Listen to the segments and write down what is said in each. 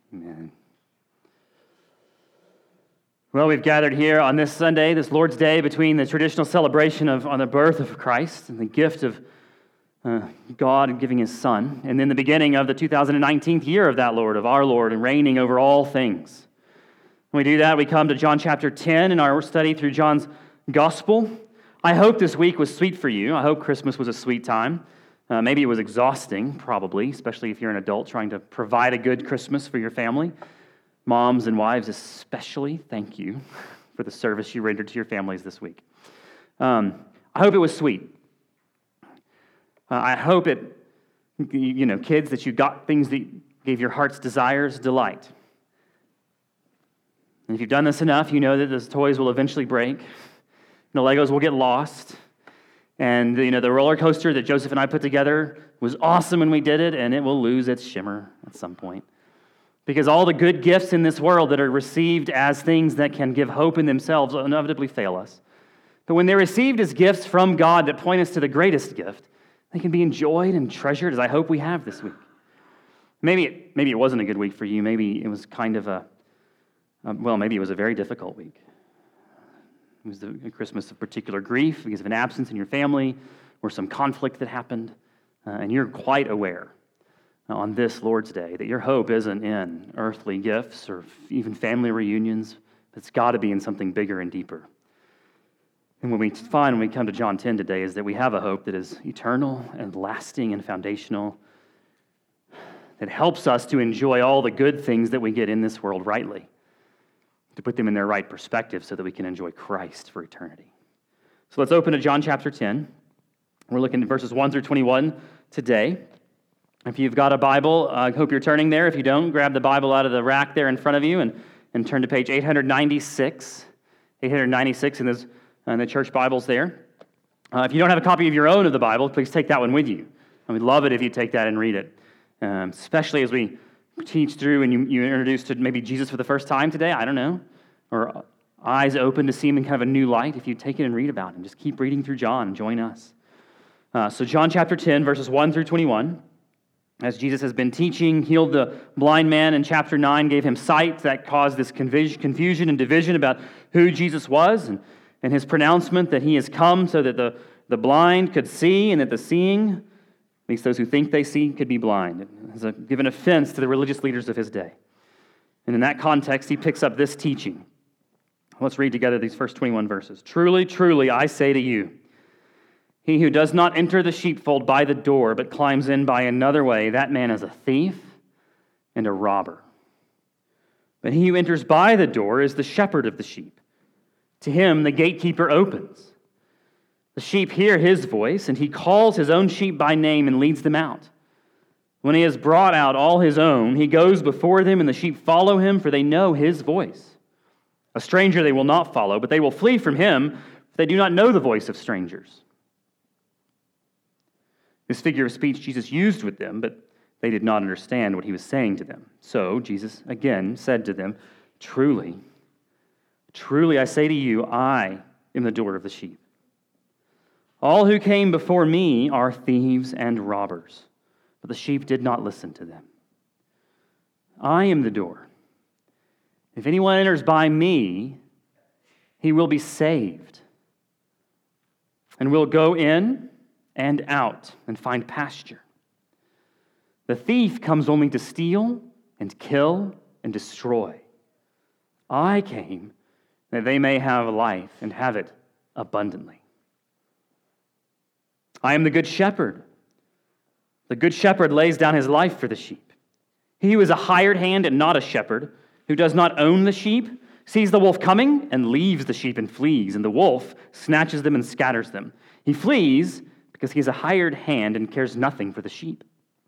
Amen. Well, we've gathered here on this Sunday, this Lord's Day, between the traditional celebration on the birth of Christ and the gift of God giving His Son, and then the beginning of the 2019th year of that Lord, of our Lord, and reigning over all things. When we do that, we come to John chapter 10 in our study through John's Gospel. I hope this week was sweet for you. I hope Christmas was a sweet time. Maybe it was exhausting, probably, especially if you're an adult trying to provide a good Christmas for your family. Moms and wives especially, thank you for the service you rendered to your families this week. I hope it was sweet. I hope kids, that you got things that gave your heart's desires delight. And if you've done this enough, you know that those toys will eventually break. The Legos will get lost. And the roller coaster that Joseph and I put together was awesome when we did it, and it will lose its shimmer at some point. Because all the good gifts in this world that are received as things that can give hope in themselves will inevitably fail us. But when they're received as gifts from God that point us to the greatest gift, they can be enjoyed and treasured, as I hope we have this week. Maybe it wasn't a good week for you. Maybe it was kind of maybe it was a very difficult week. It was a Christmas of particular grief because of an absence in your family or some conflict that happened. And you're quite aware on this Lord's Day that your hope isn't in earthly gifts or even family reunions. It's got to be in something bigger and deeper. And what we find when we come to John 10 today is that we have a hope that is eternal and lasting and foundational, that helps us to enjoy all the good things that we get in this world rightly, to put them in their right perspective so that we can enjoy Christ for eternity. So let's open to John chapter 10. We're looking at verses 1 through 21 today. If you've got a Bible, I hope you're turning there. If you don't, grab the Bible out of the rack there in front of you and turn to page 896. 896 in the church Bibles there. If you don't have a copy of your own of the Bible, please take that one with you. And we'd love it if you take that and read it, especially as we teach through and you introduce to maybe Jesus for the first time today, I don't know, or eyes open to see him in kind of a new light. If you take it and read about him, just keep reading through John and join us. So John chapter 10, verses 1 through 21, as Jesus has been teaching, healed the blind man in chapter 9, gave him sight that caused this confusion and division about who Jesus was, and his pronouncement that he has come so that the blind could see and that the seeing, at least those who think they see, could be blind. It has given offense to the religious leaders of his day. And in that context, he picks up this teaching. Let's read together these first 21 verses. Truly, truly, I say to you, he who does not enter the sheepfold by the door, but climbs in by another way, that man is a thief and a robber. But he who enters by the door is the shepherd of the sheep. To him the gatekeeper opens. The sheep hear his voice, and he calls his own sheep by name and leads them out. When he has brought out all his own, he goes before them, and the sheep follow him, for they know his voice. A stranger they will not follow, but they will flee from him, for they do not know the voice of strangers. This figure of speech Jesus used with them, but they did not understand what he was saying to them. So Jesus again said to them, Truly, truly I say to you, I am the door of the sheep. All who came before me are thieves and robbers, but the sheep did not listen to them. I am the door. If anyone enters by me, he will be saved, and will go in and out and find pasture. The thief comes only to steal and kill and destroy. I came that they may have life and have it abundantly. I am the good shepherd. The good shepherd lays down his life for the sheep. He who is a hired hand and not a shepherd, who does not own the sheep, sees the wolf coming and leaves the sheep and flees, and the wolf snatches them and scatters them. He flees because he is a hired hand and cares nothing for the sheep.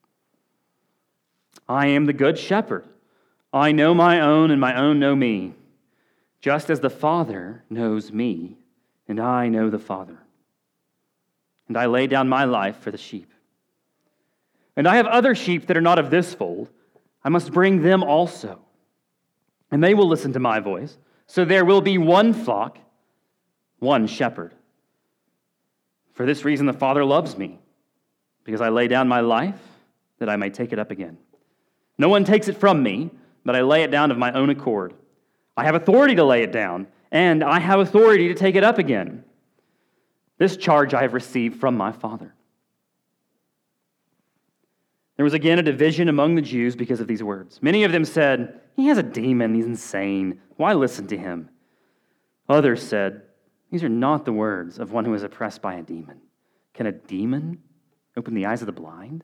I am the good shepherd. I know my own, and my own know me, just as the Father knows me, and I know the Father. And I lay down my life for the sheep. And I have other sheep that are not of this fold. I must bring them also, and they will listen to my voice. So there will be one flock, one shepherd. For this reason the Father loves me, because I lay down my life that I may take it up again. No one takes it from me, but I lay it down of my own accord. I have authority to lay it down, and I have authority to take it up again. This charge I have received from my Father." There was again a division among the Jews because of these words. Many of them said, "He has a demon, he's insane. Why listen to him?" Others said, "These are not the words of one who is oppressed by a demon. Can a demon open the eyes of the blind?"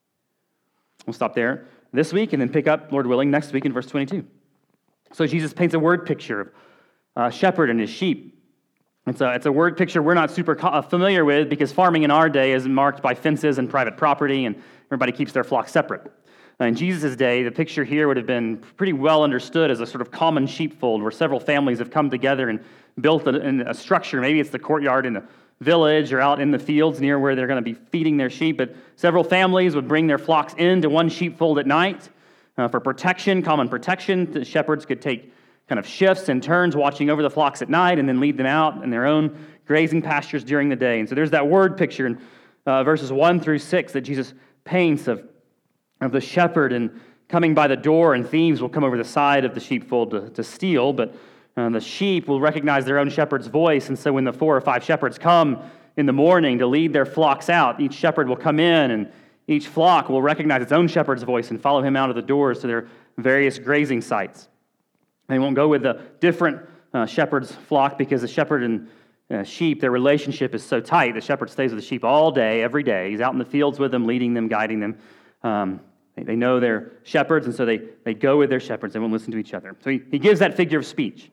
We'll stop there this week and then pick up, Lord willing, next week in verse 22. So Jesus paints a word picture of a shepherd and his sheep. It's a word picture we're not super familiar with because farming in our day is marked by fences and private property, and everybody keeps their flock separate. In Jesus' day, the picture here would have been pretty well understood as a sort of common sheepfold where several families have come together and built a structure. Maybe it's the courtyard in the village or out in the fields near where they're going to be feeding their sheep, but several families would bring their flocks into one sheepfold at night for protection, common protection. The shepherds could take kind of shifts and turns watching over the flocks at night and then lead them out in their own grazing pastures during the day. And so there's that word picture in verses 1 through 6 that Jesus paints of the shepherd and coming by the door, and thieves will come over the side of the sheepfold to steal, but the sheep will recognize their own shepherd's voice, and so when the 4 or 5 shepherds come in the morning to lead their flocks out, each shepherd will come in, and each flock will recognize its own shepherd's voice and follow him out of the doors to their various grazing sites. They won't go with the different shepherd's flock because the shepherd and sheep, their relationship is so tight. The shepherd stays with the sheep all day, every day. He's out in the fields with them, leading them, guiding them. They know they're shepherds, and so they go with their shepherds. They won't listen to each other. So he gives that figure of speech.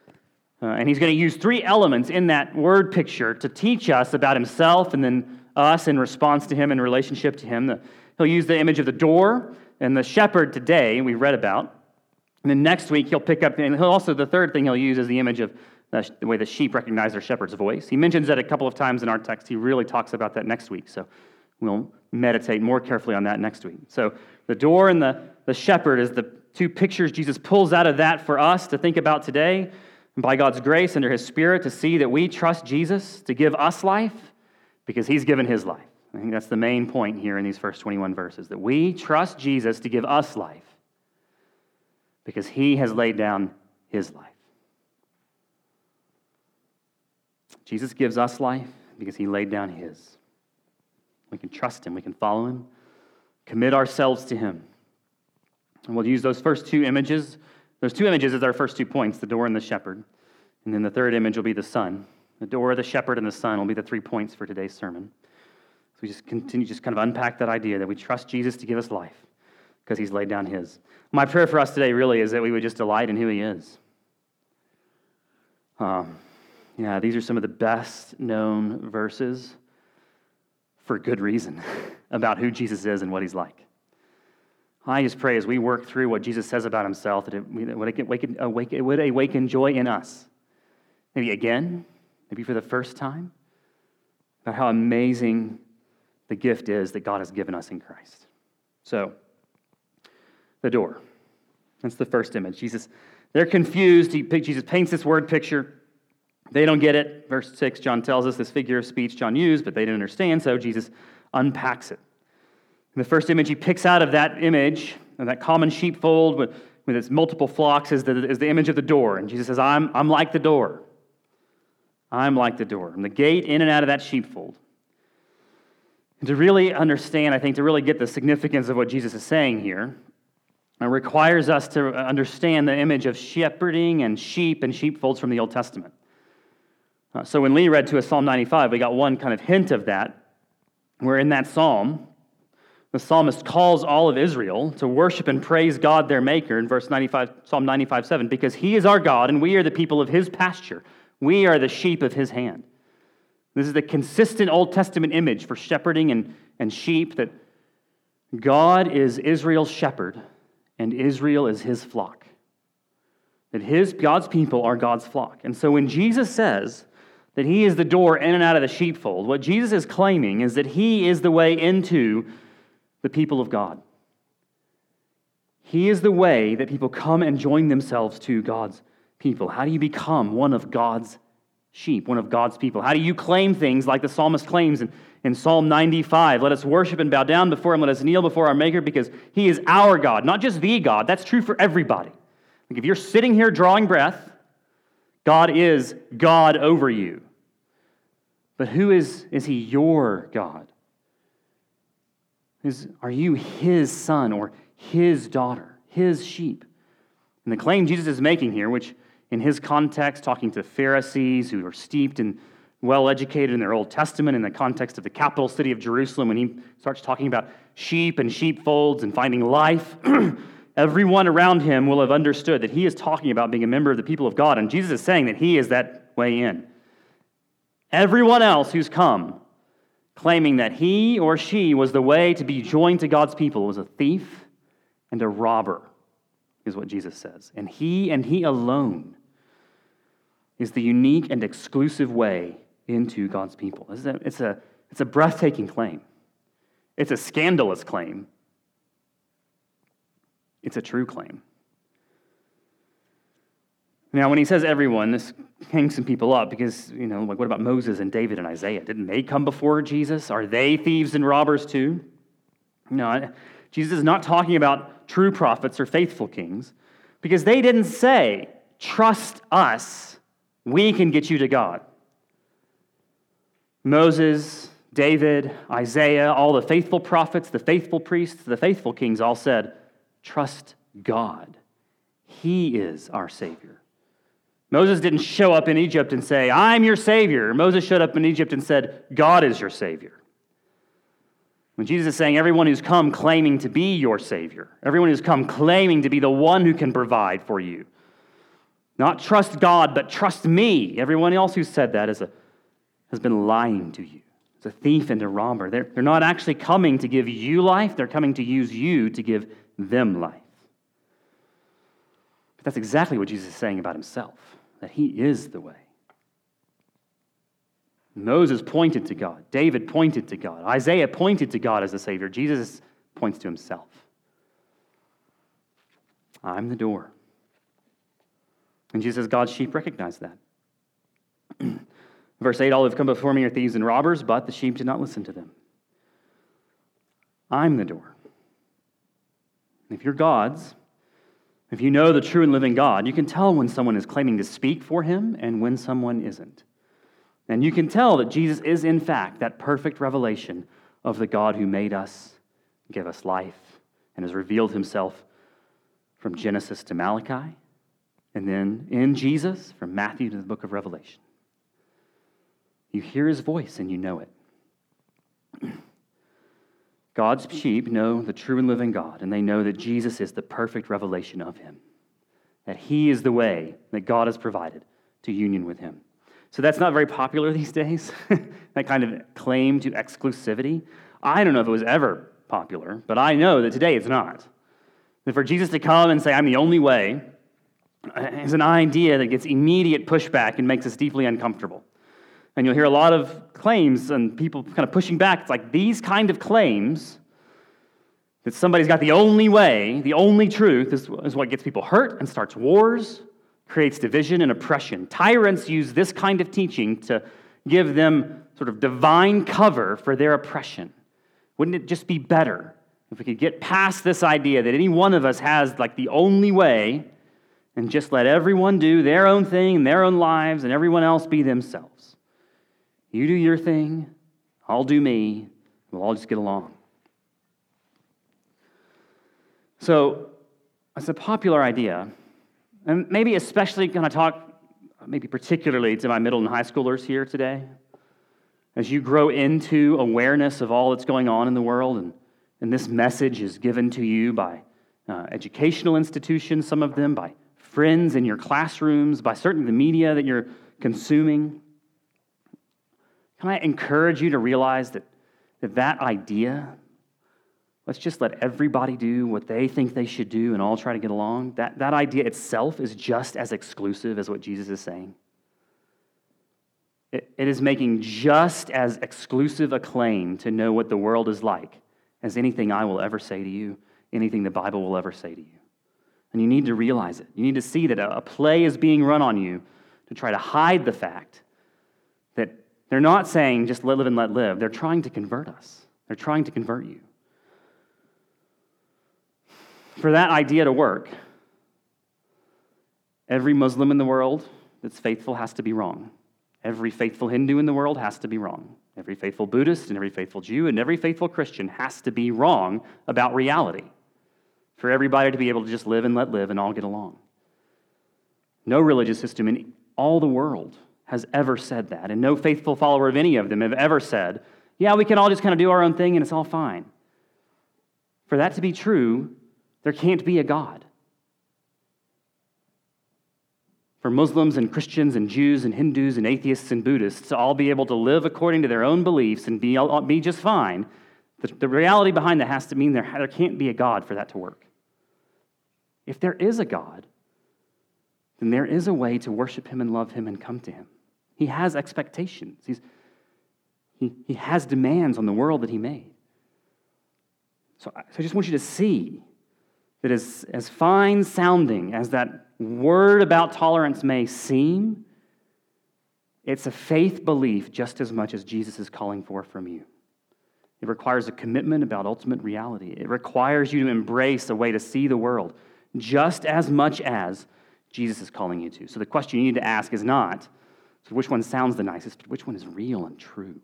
And he's going to use 3 elements in that word picture to teach us about himself and then us in response to him, in relationship to him. He'll use the image of the door and the shepherd today, we read about. And then next week, he'll pick up, and he'll also, the third thing he'll use is the image of the way the sheep recognize their shepherd's voice. He mentions that a couple of times in our text. He really talks about that next week. So we'll meditate more carefully on that next week. So the door and the shepherd is the 2 pictures Jesus pulls out of that for us to think about today. And by God's grace, under his Spirit, to see that we trust Jesus to give us life because he's given his life. I think that's the main point here in these first 21 verses, that we trust Jesus to give us life because he has laid down his life. Jesus gives us life because he laid down his. We can trust him. We can follow him. Commit ourselves to him. And we'll use those first 2 images. Those 2 images as our first 2 points, the door and the shepherd. And then the third image will be the son. The door, the shepherd, and the son will be the 3 points for today's sermon. So we just continue, just kind of unpack that idea that we trust Jesus to give us life because he's laid down his. My prayer for us today really is that we would just delight in who he is. These are some of the best known verses for good reason about who Jesus is and what he's like. I just pray as we work through what Jesus says about himself that it would awaken joy in us. Maybe again, maybe for the first time, about how amazing the gift is that God has given us in Christ. So, the door. That's the first image. They're confused. Jesus paints this word picture. They don't get it. Verse 6, John tells us this figure of speech John used, but they didn't understand, so Jesus unpacks it. And the first image he picks out of that image, of that common sheepfold with its multiple flocks, is the image of the door. And Jesus says, I'm like the door. I'm like the door. I'm the gate in and out of that sheepfold. And to really understand, I think, to really get the significance of what Jesus is saying here, it requires us to understand the image of shepherding and sheepfolds from the Old Testament. So when Lee read to us Psalm 95, we got one kind of hint of that, where in that psalm, the psalmist calls all of Israel to worship and praise God, their Maker, in verse 95, Psalm 95:7, because he is our God and we are the people of his pasture. We are the sheep of his hand. This is the consistent Old Testament image for shepherding and sheep, that God is Israel's shepherd and Israel is his flock. That God's people are God's flock. And so when Jesus says that he is the door in and out of the sheepfold, what Jesus is claiming is that he is the way into the people of God. He is the way that people come and join themselves to God's people. How do you become one of God's sheep, one of God's people? How do you claim things like the psalmist claims in Psalm 95? Let us worship and bow down before him. Let us kneel before our Maker because he is our God, not just the God. That's true for everybody. Like if you're sitting here drawing breath, God is God over you. But who is he your God? Are you his son or his daughter, his sheep? And the claim Jesus is making here, which in his context, talking to Pharisees who are steeped and well-educated in their Old Testament in the context of the capital city of Jerusalem, when he starts talking about sheep and sheepfolds and finding life, everyone around him will have understood that he is talking about being a member of the people of God, and Jesus is saying that he is that way in. Everyone else who's come claiming that he or she was the way to be joined to God's people was a thief and a robber, is what Jesus says. And he alone is the unique and exclusive way into God's people. It's a breathtaking claim. It's a scandalous claim. It's a true claim. Now, when he says everyone, this hangs some people up because, like what about Moses and David and Isaiah? Didn't they come before Jesus? Are they thieves and robbers too? No, Jesus is not talking about true prophets or faithful kings because they didn't say, trust us, we can get you to God. Moses, David, Isaiah, all the faithful prophets, the faithful priests, the faithful kings all said, trust God. He is our Savior. Moses didn't show up in Egypt and say, I'm your Savior. Moses showed up in Egypt and said, God is your Savior. When Jesus is saying everyone who's come claiming to be your Savior, everyone who's come claiming to be the one who can provide for you, not trust God, but trust me. Everyone else who said that has been lying to you. It's a thief and a robber. They're not actually coming to give you life. They're coming to use you to give them life. But that's exactly what Jesus is saying about himself, that he is the way. Moses pointed to God. David pointed to God. Isaiah pointed to God as the Savior. Jesus points to himself. I'm the door. And Jesus says God's sheep recognize that. Verse 8, all who have come before me are thieves and robbers, but the sheep did not listen to them. I'm the door. If you're God's, if you know the true and living God, you can tell when someone is claiming to speak for him and when someone isn't. And you can tell that Jesus is, in fact, that perfect revelation of the God who made us, gave us life, and has revealed himself from Genesis to Malachi, and then in Jesus, from Matthew to the book of Revelation. You hear his voice and you know it. God's sheep know the true and living God, and they know that Jesus is the perfect revelation of him, that he is the way that God has provided to union with him. So that's not very popular these days, that kind of claim to exclusivity. I don't know if it was ever popular, but I know that today it's not. That for Jesus to come and say, I'm the only way, is an idea that gets immediate pushback and makes us deeply uncomfortable. And you'll hear a lot of claims and people kind of pushing back. It's like these kind of claims that somebody's got the only way, the only truth is what gets people hurt and starts wars, creates division and oppression. Tyrants use this kind of teaching to give them sort of divine cover for their oppression. Wouldn't it just be better if we could get past this idea that any one of us has like the only way and just let everyone do their own thing in their own lives and everyone else be themselves? You do your thing, I'll do me, we'll all just get along. So, it's a popular idea, and maybe especially going to talk, maybe particularly to my middle and high schoolers here today. As you grow into awareness of all that's going on in the world, and this message is given to you by educational institutions, some of them, by friends in your classrooms, by certainly the media that you're consuming, can I encourage you to realize that idea, let's just let everybody do what they think they should do and all try to get along, that idea itself is just as exclusive as what Jesus is saying. It is making just as exclusive a claim to know what the world is like as anything I will ever say to you, anything the Bible will ever say to you. And you need to realize it. You need to see that a play is being run on you to try to hide the fact that they're not saying just live and let live. They're trying to convert us. They're trying to convert you. For that idea to work, every Muslim in the world that's faithful has to be wrong. Every faithful Hindu in the world has to be wrong. Every faithful Buddhist and every faithful Jew and every faithful Christian has to be wrong about reality for everybody to be able to just live and let live and all get along. No religious system in all the world has ever said that, and no faithful follower of any of them have ever said, yeah, we can all just kind of do our own thing and it's all fine. For that to be true, there can't be a God. For Muslims and Christians and Jews and Hindus and atheists and Buddhists to all be able to live according to their own beliefs and be just fine, the reality behind that has to mean there can't be a God for that to work. If there is a God, then there is a way to worship him and love him and come to him. He has expectations. He has demands on the world that he made. So I just want you to see that as fine-sounding as that word about tolerance may seem, it's a faith belief just as much as Jesus is calling for from you. It requires a commitment about ultimate reality. It requires you to embrace a way to see the world just as much as Jesus is calling you to. So the question you need to ask is not, so which one sounds the nicest, but which one is real and true?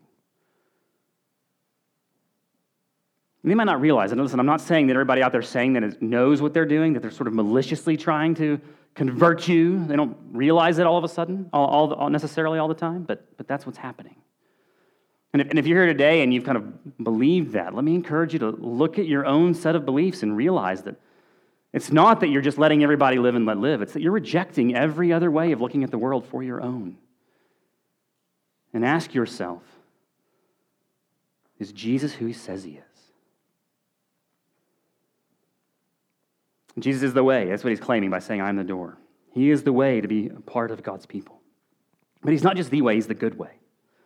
And they might not realize it. Listen, I'm not saying that everybody out there saying that knows what they're doing, that they're sort of maliciously trying to convert you. They don't realize it all of a sudden, necessarily all the time, but that's what's happening. And if you're here today and you've kind of believed that, let me encourage you to look at your own set of beliefs and realize that it's not that you're just letting everybody live and let live. It's that you're rejecting every other way of looking at the world for your own. And ask yourself, is Jesus who he says he is? Jesus is the way. That's what he's claiming by saying, I'm the door. He is the way to be a part of God's people. But he's not just the way, he's the good way.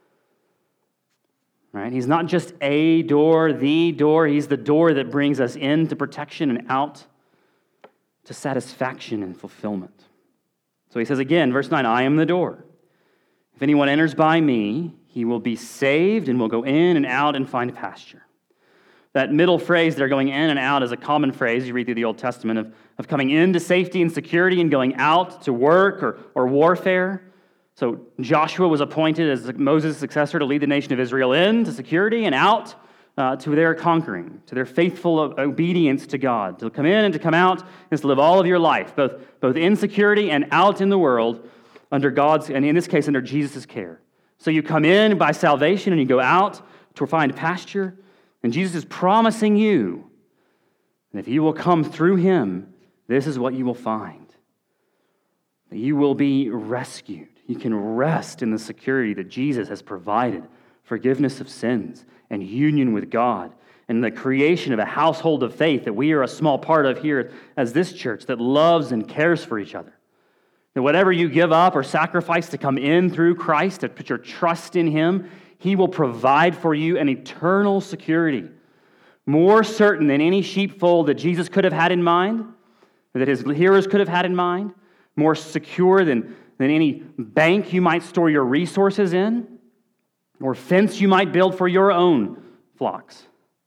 Right? He's not just a door, the door. He's the door that brings us into protection and out to satisfaction and fulfillment. So he says again, verse 9, I am the door. If anyone enters by me, he will be saved and will go in and out and find pasture. That middle phrase there, going in and out, is a common phrase you read through the Old Testament of coming into safety and security and going out to work or warfare. So Joshua was appointed as Moses' successor to lead the nation of Israel into security and out to their conquering, to their faithful obedience to God. To come in and to come out is to live all of your life, both in security and out in the world under God's, and in this case, under Jesus' care. So you come in by salvation and you go out to find pasture. And Jesus is promising you that if you will come through him, this is what you will find. That you will be rescued. You can rest in the security that Jesus has provided, forgiveness of sins and union with God, and the creation of a household of faith that we are a small part of here as this church that loves and cares for each other. That whatever you give up or sacrifice to come in through Christ, to put your trust in him, he will provide for you an eternal security, more certain than any sheepfold that Jesus could have had in mind, or that his hearers could have had in mind, more secure than any bank you might store your resources in, or fence you might build for your own flocks.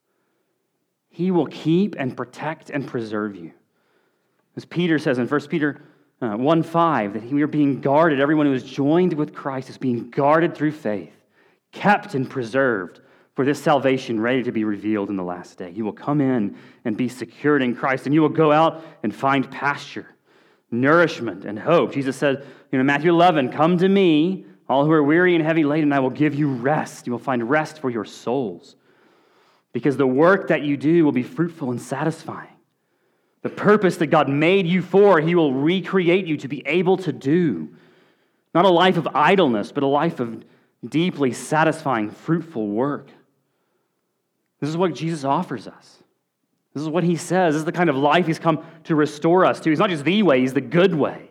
He will keep and protect and preserve you. As Peter says in 1 Peter 1:5, that we are being guarded, everyone who is joined with Christ is being guarded through faith, kept and preserved for this salvation ready to be revealed in the last day. You will come in and be secured in Christ, and you will go out and find pasture, nourishment, and hope. Jesus said, Matthew 11, come to me, all who are weary and heavy laden, and I will give you rest. You will find rest for your souls, because the work that you do will be fruitful and satisfying. The purpose that God made you for, he will recreate you to be able to do. Not a life of idleness, but a life of deeply satisfying, fruitful work. This is what Jesus offers us. This is what he says. This is the kind of life he's come to restore us to. He's not just the way, he's the good way.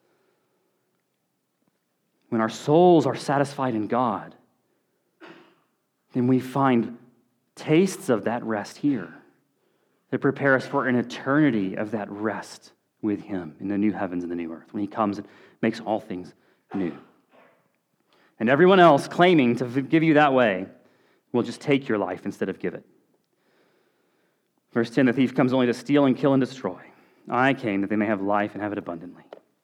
When our souls are satisfied in God, then we find tastes of that rest here that prepare us for an eternity of that rest with him in the new heavens and the new earth, when he comes and makes all things new. And everyone else claiming to give you that way will just take your life instead of give it. Verse 10, the thief comes only to steal and kill and destroy. I came that they may have life and have it abundantly.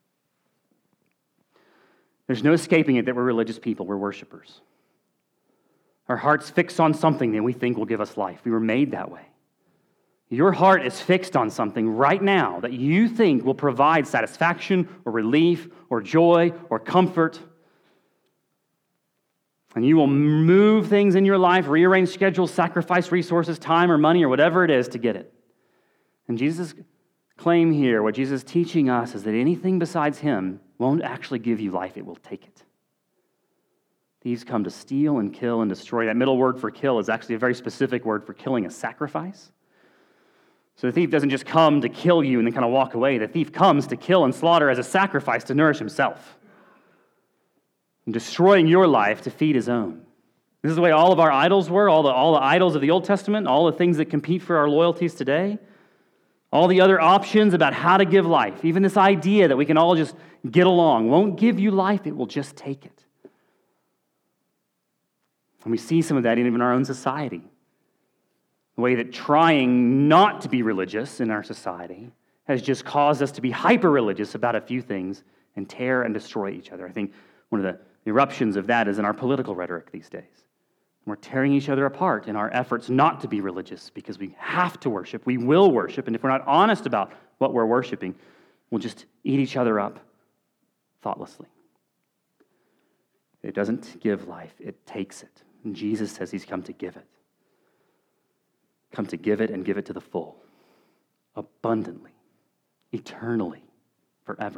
There's no escaping it that we're religious people, we're worshipers. Our heart's fixed on something that we think will give us life. We were made that way. Your heart is fixed on something right now that you think will provide satisfaction or relief or joy or comfort. And you will move things in your life, rearrange schedules, sacrifice resources, time or money or whatever it is to get it. And Jesus' claim here, what Jesus is teaching us, is that anything besides him won't actually give you life, it will take it. Thieves come to steal and kill and destroy. That middle word for kill is actually a very specific word for killing a sacrifice. So the thief doesn't just come to kill you and then kind of walk away. The thief comes to kill and slaughter as a sacrifice to nourish himself, and destroying your life to feed his own. This is the way all of our idols were, all the idols of the Old Testament, all the things that compete for our loyalties today, all the other options about how to give life, even this idea that we can all just get along, won't give you life, it will just take it. And we see some of that even in our own society. The way that trying not to be religious in our society has just caused us to be hyper-religious about a few things and tear and destroy each other. I think one of the eruptions of that is in our political rhetoric these days. We're tearing each other apart in our efforts not to be religious because we have to worship, we will worship, and if we're not honest about what we're worshiping, we'll just eat each other up thoughtlessly. It doesn't give life, it takes it. And Jesus says he's come to give it. Come to give it and give it to the full, abundantly, eternally, forever.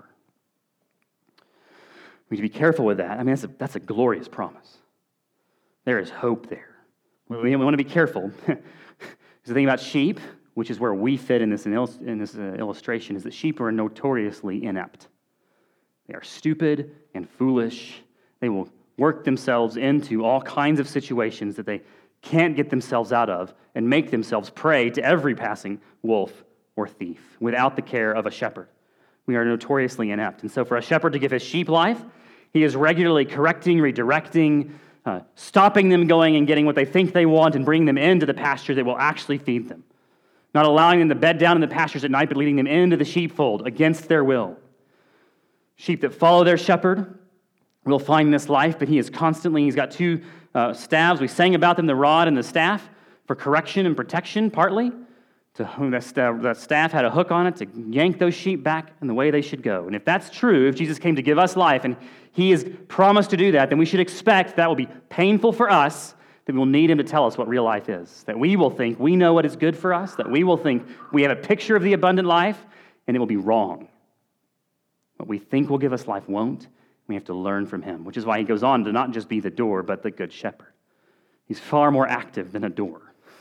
We need to be careful with that. I mean, that's a glorious promise. There is hope there. We want to be careful. Because the thing about sheep, which is where we fit in this illustration, is that sheep are notoriously inept. They are stupid and foolish. They will work themselves into all kinds of situations that they can't get themselves out of and make themselves prey to every passing wolf or thief without the care of a shepherd. We are notoriously inept. And so for a shepherd to give his sheep life, he is regularly correcting, redirecting, stopping them going and getting what they think they want and bringing them into the pasture that will actually feed them. Not allowing them to bed down in the pastures at night, but leading them into the sheepfold against their will. Sheep that follow their shepherd will find this life, but he's got two staves. We sang about them, the rod and the staff, for correction and protection, partly. That staff had a hook on it to yank those sheep back in the way they should go. And if that's true, if Jesus came to give us life and he has promised to do that, then we should expect that will be painful for us, that we will need him to tell us what real life is, that we will think we know what is good for us, that we will think we have a picture of the abundant life, and it will be wrong. What we think will give us life won't. We have to learn from him, which is why he goes on to not just be the door, but the good shepherd. He's far more active than a door.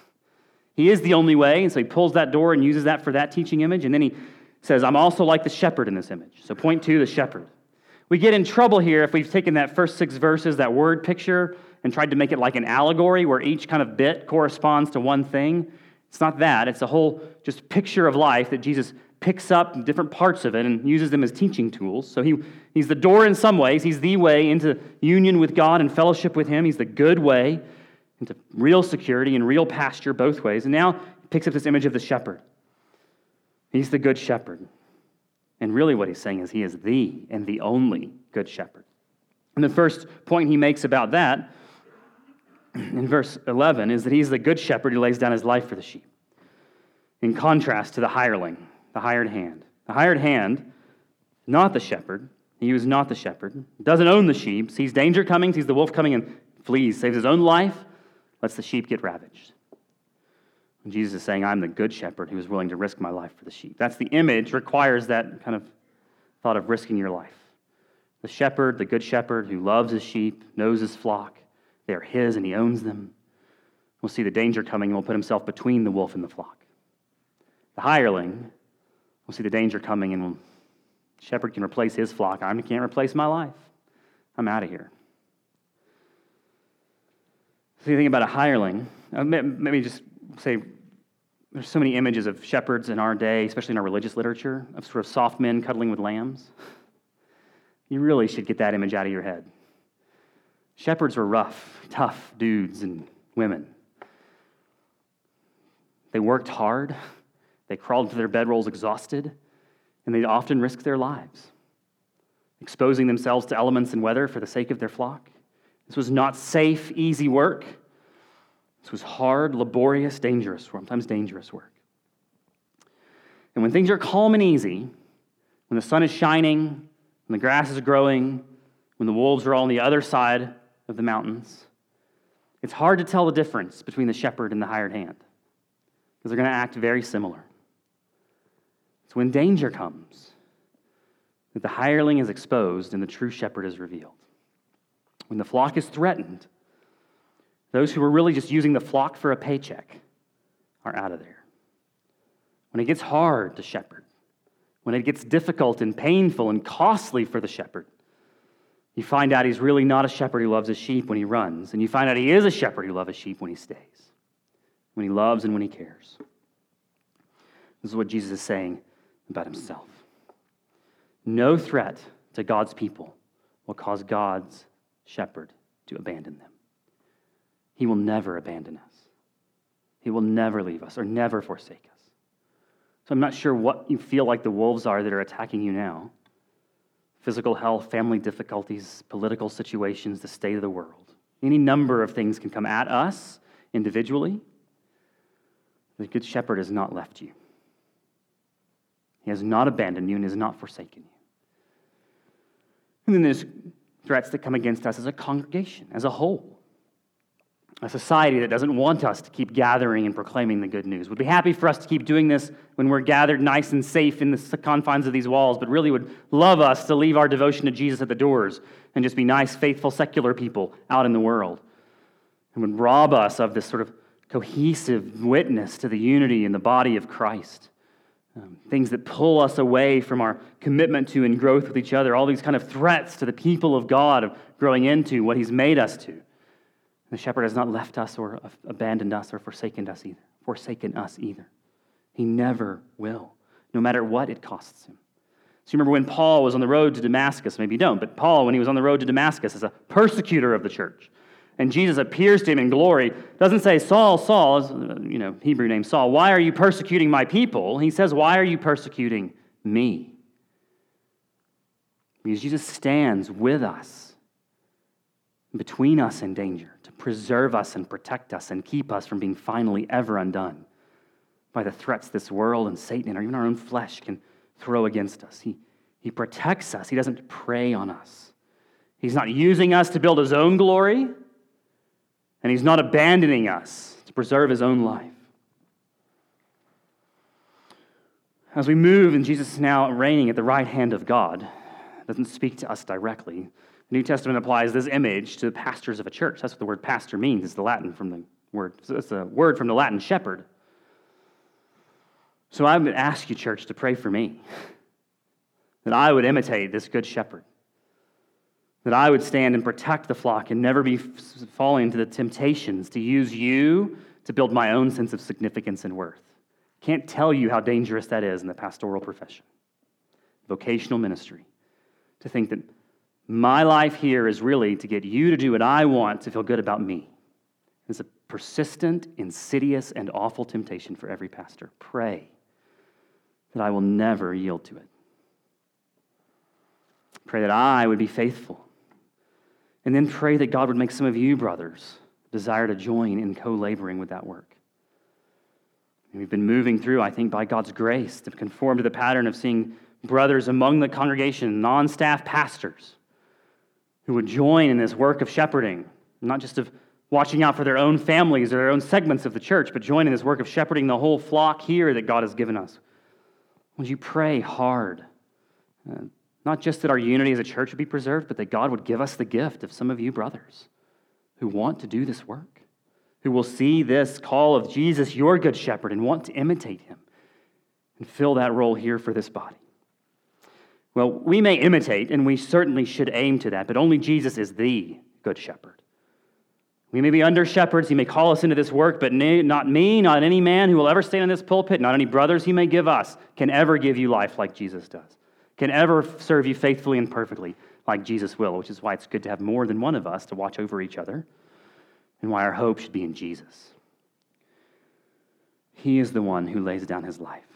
He is the only way, and so he pulls that door and uses that for that teaching image, and then he says, I'm also like the shepherd in this image. So point to the shepherd. We get in trouble here if we've taken that first 6 verses, that word picture, and tried to make it like an allegory where each kind of bit corresponds to one thing. It's not that. It's a whole just picture of life that Jesus picks up different parts of it and uses them as teaching tools. So he's the door in some ways. He's the way into union with God and fellowship with him. He's the good way into real security and real pasture both ways. And now he picks up this image of the shepherd. He's the good shepherd. And really what he's saying is he is the and the only good shepherd. And the first point he makes about that in verse 11 is that he's the good shepherd who lays down his life for the sheep. In contrast to the hireling, the hired hand. The hired hand, not the shepherd. He was not the shepherd. Doesn't own the sheep. Sees danger coming, sees the wolf coming and flees. Saves his own life, lets the sheep get ravaged. And Jesus is saying, I'm the good shepherd who is willing to risk my life for the sheep. That's the image, requires that kind of thought of risking your life. The shepherd, the good shepherd who loves his sheep, knows his flock. They are his and he owns them. Will see the danger coming and will put himself between the wolf and the flock. The hireling will see the danger coming and the shepherd can replace his flock. I can't replace my life. I'm out of here. So you think about a hireling, maybe just say there's so many images of shepherds in our day, especially in our religious literature, of sort of soft men cuddling with lambs. You really should get that image out of your head. Shepherds were rough, tough dudes and women. They worked hard, they crawled to their bedrolls exhausted, and they'd often risk their lives, exposing themselves to elements and weather for the sake of their flock. This was not safe, easy work. This was hard, laborious, dangerous, sometimes dangerous work. And when things are calm and easy, when the sun is shining, when the grass is growing, when the wolves are all on the other side of the mountains, it's hard to tell the difference between the shepherd and the hired hand, because they're going to act very similar. It's when danger comes that the hireling is exposed and the true shepherd is revealed. When the flock is threatened, those who are really just using the flock for a paycheck are out of there. When it gets hard to shepherd, when it gets difficult and painful and costly for the shepherd, you find out he's really not a shepherd who loves his sheep when he runs, and you find out he is a shepherd who loves his sheep when he stays, when he loves and when he cares. This is what Jesus is saying about himself. No threat to God's people will cause God's shepherd to abandon them. He will never abandon us. He will never leave us or never forsake us. So I'm not sure what you feel like the wolves are that are attacking you now. Physical health, family difficulties, political situations, the state of the world. Any number of things can come at us individually. The Good Shepherd has not left you. He has not abandoned you and has not forsaken you. And then there's threats that come against us as a congregation, as a whole. A society that doesn't want us to keep gathering and proclaiming the good news. Would be happy for us to keep doing this when we're gathered nice and safe in the confines of these walls, but really would love us to leave our devotion to Jesus at the doors and just be nice, faithful, secular people out in the world. And would rob us of this sort of cohesive witness to the unity in the body of Christ. Things that pull us away from our commitment to and growth with each other. All these kind of threats to the people of God of growing into what he's made us to. The shepherd has not left us or abandoned us or forsaken us either. He never will, no matter what it costs him. So you remember when Paul was on the road to Damascus, maybe you don't, but Paul, when he was on the road to Damascus as a persecutor of the church, and Jesus appears to him in glory, doesn't say, Saul, Saul, Hebrew name Saul, why are you persecuting my people? He says, why are you persecuting me? Because Jesus stands with us, between us and danger, to preserve us and protect us and keep us from being finally ever undone by the threats this world and Satan or even our own flesh can throw against us. He protects us. He doesn't prey on us. He's not using us to build his own glory, and he's not abandoning us to preserve his own life. As we move, and Jesus is now reigning at the right hand of God, doesn't speak to us directly. The New Testament applies this image to the pastors of a church. That's what the word pastor means. It's the Latin from the word. It's a word from the Latin shepherd. So I would ask you, church, to pray for me, that I would imitate this good shepherd, that I would stand and protect the flock and never be falling into the temptations to use you to build my own sense of significance and worth. Can't tell you how dangerous that is in the pastoral profession, vocational ministry, to think that my life here is really to get you to do what I want to feel good about me. It's a persistent, insidious, and awful temptation for every pastor. Pray that I will never yield to it. Pray that I would be faithful. And then pray that God would make some of you, brothers, desire to join in co-laboring with that work. And we've been moving through, I think, by God's grace to conform to the pattern of seeing brothers among the congregation, non-staff pastors, who would join in this work of shepherding, not just of watching out for their own families or their own segments of the church, but join in this work of shepherding the whole flock here that God has given us. Would you pray hard, not just that our unity as a church would be preserved, but that God would give us the gift of some of you brothers who want to do this work, who will see this call of Jesus, your good shepherd, and want to imitate him and fill that role here for this body. Well, we may imitate, and we certainly should aim to that, but only Jesus is the good shepherd. We may be under shepherds. He may call us into this work, but not me, not any man who will ever stand in this pulpit, not any brothers he may give us, can ever give you life like Jesus does, can ever serve you faithfully and perfectly like Jesus will, which is why it's good to have more than one of us to watch over each other, and why our hope should be in Jesus. He is the one who lays down his life.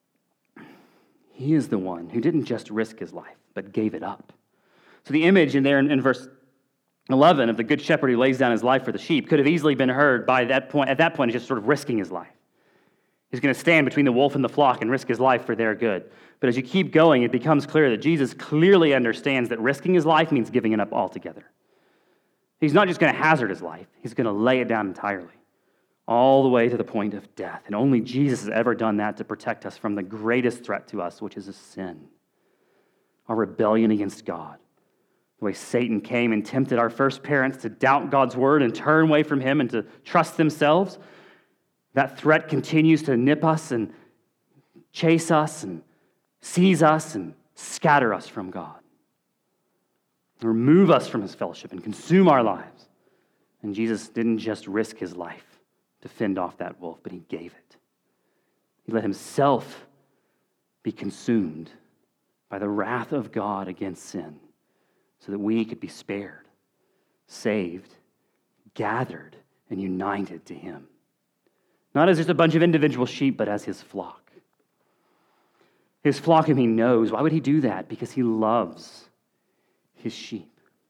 He is the one who didn't just risk his life, but gave it up. So the image in verse 11 of the good shepherd who lays down his life for the sheep could have easily been heard by that point. At that point, he's just sort of risking his life. He's going to stand between the wolf and the flock and risk his life for their good. But as you keep going, it becomes clear that Jesus clearly understands that risking his life means giving it up altogether. He's not just going to hazard his life. He's going to lay it down entirely, all the way to the point of death. And only Jesus has ever done that to protect us from the greatest threat to us, which is a sin, our rebellion against God. The way Satan came and tempted our first parents to doubt God's word and turn away from him and to trust themselves, that threat continues to nip us and chase us and seize us and scatter us from God, remove us from his fellowship and consume our lives. And Jesus didn't just risk his life to fend off that wolf, but he gave it. He let himself be consumed by the wrath of God against sin so that we could be spared, saved, gathered, and united to him. Not as just a bunch of individual sheep, but as his flock. His flock whom he knows. Why would he do that? Because he loves his sheep.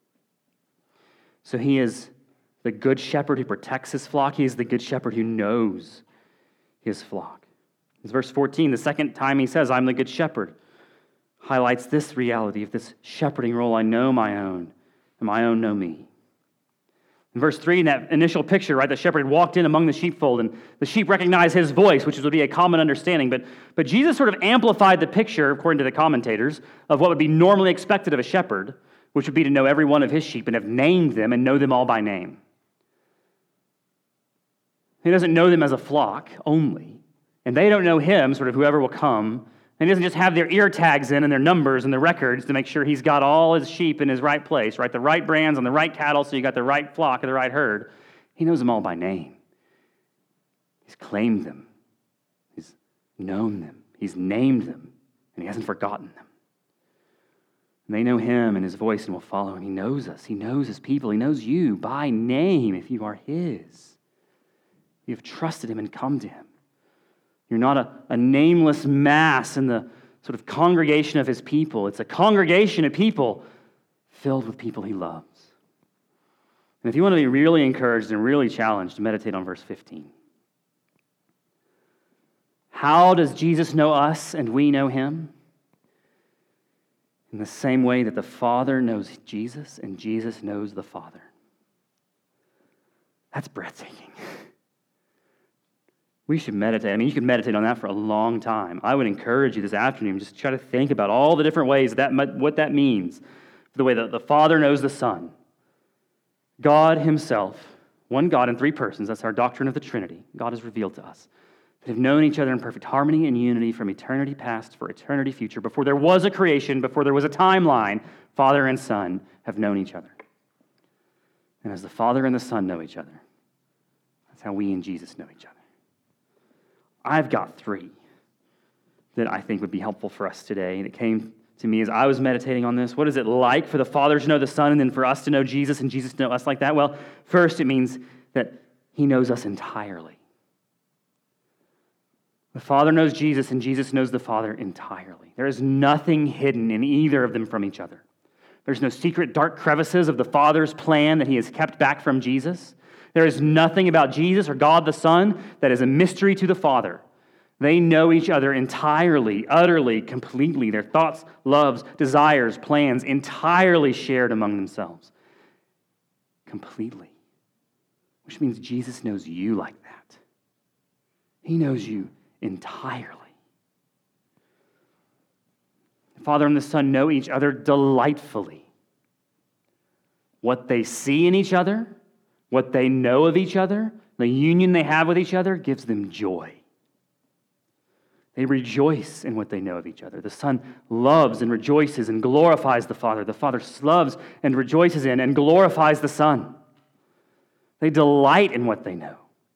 So he is the good shepherd who protects his flock. He is the good shepherd who knows his flock. In verse 14, the second time he says, I'm the good shepherd, highlights this reality of this shepherding role. I know my own, and my own know me. In verse 3, in that initial picture, right, the shepherd walked in among the sheepfold, and the sheep recognized his voice, which would be a common understanding. But Jesus sort of amplified the picture, according to the commentators, of what would be normally expected of a shepherd, which would be to know every one of his sheep and have named them and know them all by name. He doesn't know them as a flock only, and they don't know him, sort of whoever will come. And he doesn't just have their ear tags in and their numbers and their records to make sure he's got all his sheep in his right place, right? The right brands on the right cattle, so you got the right flock and the right herd. He knows them all by name. He's claimed them. He's known them. He's named them. And he hasn't forgotten them. And they know him and his voice and will follow him. He knows us. He knows his people. He knows you by name if you are his. You have trusted him and come to him. You're not a nameless mass in the sort of congregation of his people. It's a congregation of people filled with people he loves. And if you want to be really encouraged and really challenged, meditate on verse 15. How does Jesus know us and we know him? In the same way that the Father knows Jesus and Jesus knows the Father. That's breathtaking. We should meditate. I mean, you could meditate on that for a long time. I would encourage you this afternoon, just try to think about all the different ways what that means. The way that the Father knows the Son. God himself, one God in three persons, that's our doctrine of the Trinity. God is revealed to us. That have known each other in perfect harmony and unity from eternity past for eternity future. Before there was a creation, before there was a timeline, Father and Son have known each other. And as the Father and the Son know each other, that's how we and Jesus know each other. I've got three that I think would be helpful for us today. And it came to me as I was meditating on this. What is it like for the Father to know the Son and then for us to know Jesus and Jesus to know us like that? Well, first it means that he knows us entirely. The Father knows Jesus and Jesus knows the Father entirely. There is nothing hidden in either of them from each other. There's no secret dark crevices of the Father's plan that he has kept back from Jesus. There is nothing about Jesus or God the Son that is a mystery to the Father. They know each other entirely, utterly, completely. Their thoughts, loves, desires, plans entirely shared among themselves. Completely. Which means Jesus knows you like that. He knows you entirely. The Father and the Son know each other delightfully. What they see in each other, what they know of each other, the union they have with each other gives them joy. They rejoice in what they know of each other. The Son loves and rejoices and glorifies the Father. The Father loves and rejoices in and glorifies the Son. They delight in what they know.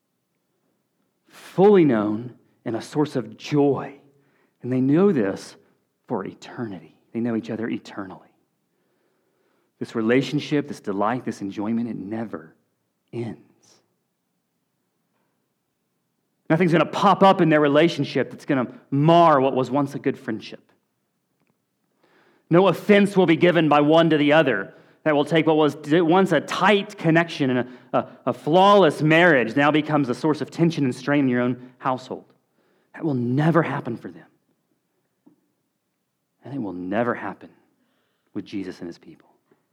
Fully known and a source of joy. And they know this for eternity. They know each other eternally. This relationship, this delight, this enjoyment, it never ends. Nothing's going to pop up in their relationship that's going to mar what was once a good friendship. No offense will be given by one to the other that will take what was once a tight connection and a flawless marriage now becomes a source of tension and strain in your own household. That will never happen for them. And it will never happen with Jesus and his people.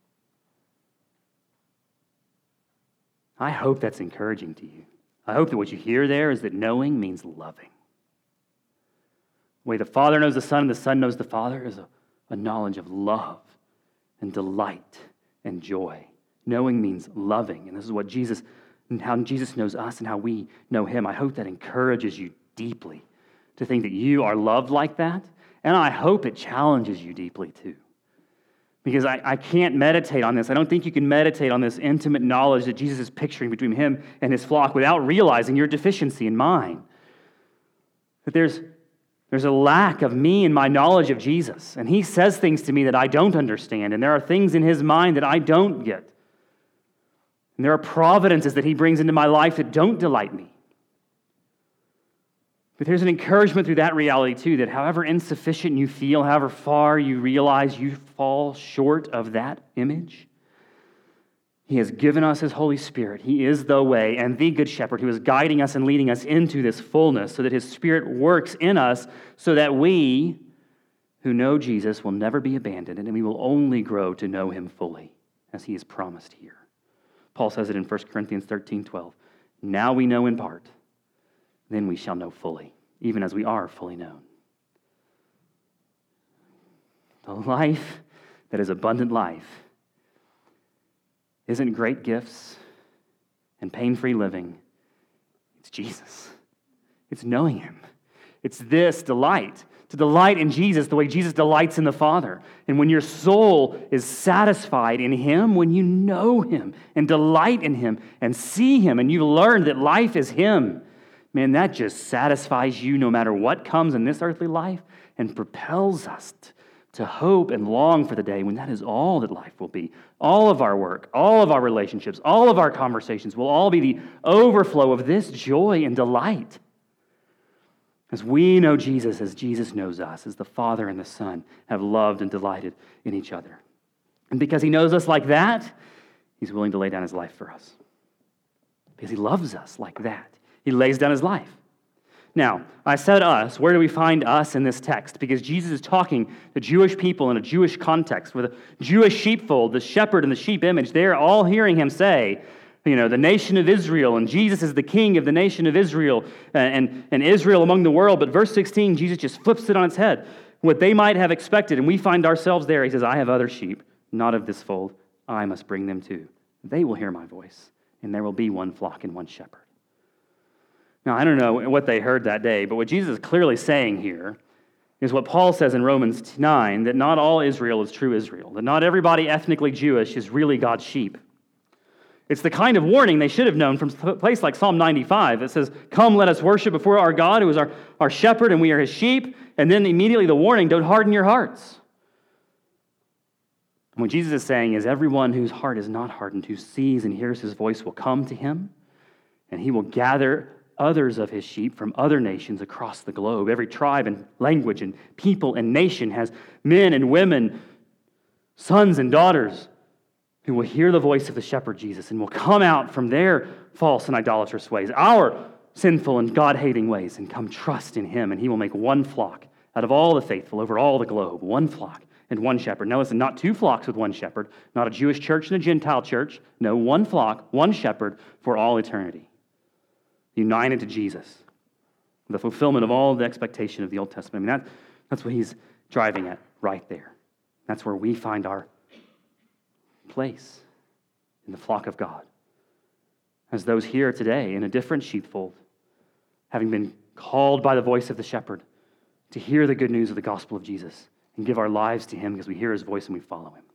I hope that's encouraging to you. I hope that what you hear there is that knowing means loving. The way the Father knows the Son and the Son knows the Father is a knowledge of love and delight and joy. Knowing means loving, and this is what Jesus, and how Jesus knows us and how we know him. I hope that encourages you deeply to think that you are loved like that, and I hope it challenges you deeply too. Because I can't meditate on this. I don't think you can meditate on this intimate knowledge that Jesus is picturing between him and his flock without realizing your deficiency in mine. That there's a lack of me in my knowledge of Jesus. And he says things to me that I don't understand. And there are things in his mind that I don't get. And there are providences that he brings into my life that don't delight me. But there's an encouragement through that reality too, that however insufficient you feel, however far you realize you fall short of that image, he has given us his Holy Spirit. He is the way and the Good Shepherd who is guiding us and leading us into this fullness so that his Spirit works in us so that we who know Jesus will never be abandoned and we will only grow to know him fully as he has promised here. Paul says it in 1 Corinthians 13:12. Now we know in part, then we shall know fully, even as we are fully known. The life that is abundant life isn't great gifts and pain-free living. It's Jesus. It's knowing him. It's this delight, to delight in Jesus the way Jesus delights in the Father. And when your soul is satisfied in him, when you know him and delight in him and see him and you learn that life is him, man, that just satisfies you no matter what comes in this earthly life and propels us to hope and long for the day when that is all that life will be. All of our work, all of our relationships, all of our conversations will all be the overflow of this joy and delight. As we know Jesus as Jesus knows us, as the Father and the Son have loved and delighted in each other. And because he knows us like that, he's willing to lay down his life for us. Because he loves us like that. He lays down his life. Now, I said us. Where do we find us in this text? Because Jesus is talking to Jewish people in a Jewish context with a Jewish sheepfold, the shepherd and the sheep image. They're all hearing him say, the nation of Israel, and Jesus is the king of the nation of Israel, and Israel among the world. But verse 16, Jesus just flips it on its head. What they might have expected, and we find ourselves there. He says, I have other sheep, not of this fold. I must bring them too. They will hear my voice, and there will be one flock and one shepherd. Now, I don't know what they heard that day, but what Jesus is clearly saying here is what Paul says in Romans 9, that not all Israel is true Israel, that not everybody ethnically Jewish is really God's sheep. It's the kind of warning they should have known from a place like Psalm 95. It says, come, let us worship before our God, who is our shepherd, and we are his sheep. And then immediately the warning, don't harden your hearts. And what Jesus is saying is everyone whose heart is not hardened, who sees and hears his voice will come to him, and he will gather others of his sheep from other nations across the globe. Every tribe and language and people and nation has men and women, sons and daughters who will hear the voice of the shepherd Jesus and will come out from their false and idolatrous ways, our sinful and God-hating ways, and come trust in him, and he will make one flock out of all the faithful over all the globe, one flock and one shepherd. Now listen, not two flocks with one shepherd, not a Jewish church and a Gentile church. No, one flock, one shepherd for all eternity. United to Jesus, the fulfillment of all the expectation of the Old Testament. I mean, that's what he's driving at right there. That's where we find our place in the flock of God. As those here today in a different sheepfold, having been called by the voice of the shepherd to hear the good news of the gospel of Jesus and give our lives to him because we hear his voice and we follow him.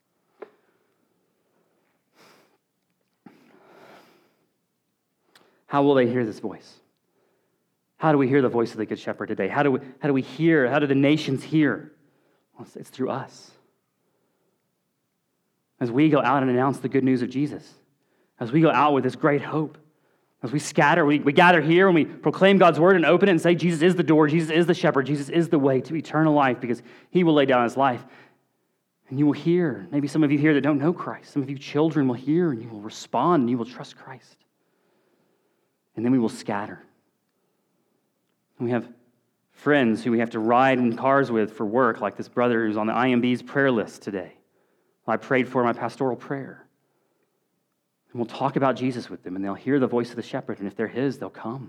How will they hear this voice? How do we hear the voice of the Good Shepherd today? How do we hear? How do the nations hear? Well, it's through us. as we go out and announce the good news of Jesus, as we go out with this great hope, as we scatter, we gather here and we proclaim God's word and open it and say Jesus is the door, Jesus is the shepherd, Jesus is the way to eternal life because he will lay down his life. And you will hear, maybe some of you here that don't know Christ, some of you children will hear and you will respond and you will trust Christ. And then we will scatter. And we have friends who we have to ride in cars with for work, like this brother who's on the IMB's prayer list today. I prayed for my pastoral prayer. And we'll talk about Jesus with them, and they'll hear the voice of the shepherd, and if they're his, they'll come.